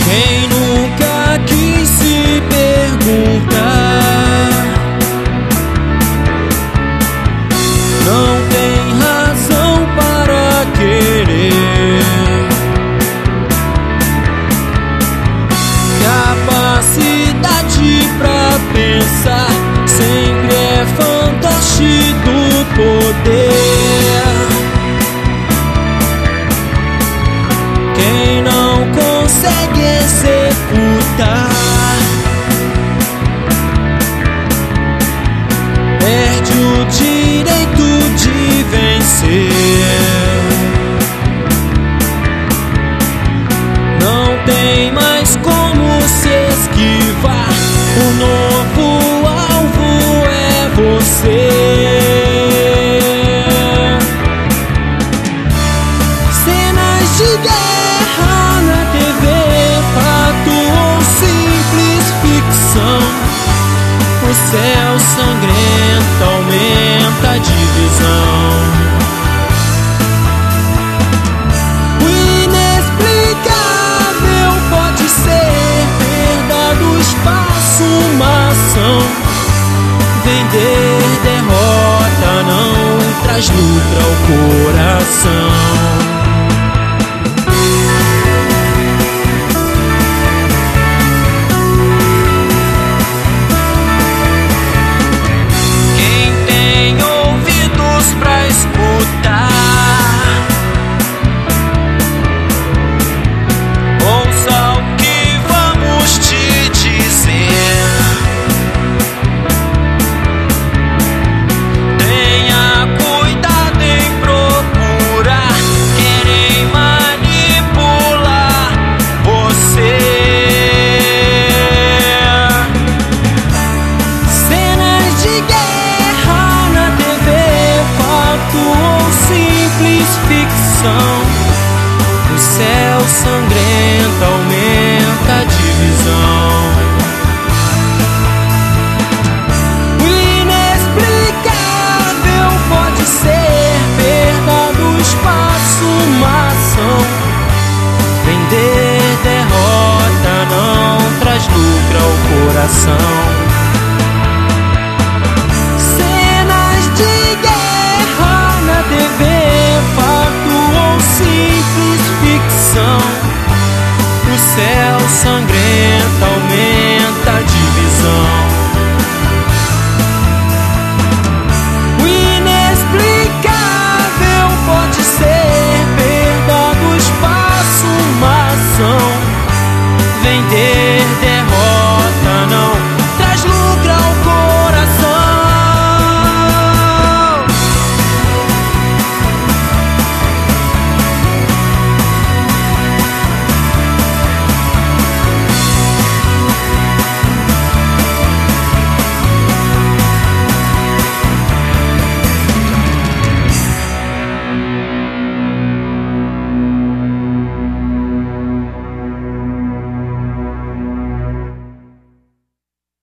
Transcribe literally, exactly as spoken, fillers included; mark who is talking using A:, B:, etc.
A: Quem nunca quis se perguntar, não tem razão para querer. Capacidade pra pensar sempre é fantoche do poder. Quem não consegue executar perde o direito de vencer. Não tem mais como se esquivar, o novo alvo é você. Cenas de guerra na T V, fato ou simples ficção. O céu sangrento aumenta a divisão. O inexplicável pode ser perda do espaço, uma ação. Vender derrota não traz lucro ao coração. O céu sangrento aumenta a divisão. O inexplicável pode ser perda do espaço, uma ação. Vender derrota não traz lucro ao coração. Cenas de guerra na T V, simples ficção. O céu sangrento